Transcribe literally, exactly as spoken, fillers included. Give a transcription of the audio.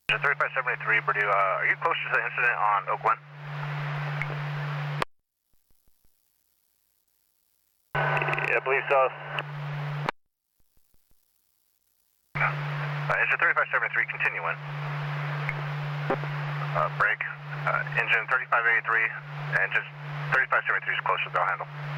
Engine thirty-five seventy-three, Purdue, uh, are you close to the incident on Oak Glen? Yeah, I believe so. Uh, engine thirty-five seventy-three, continue in. Uh, break. Uh, engine thirty-five eighty-three, engine thirty-five seventy-three is close to the bell handle.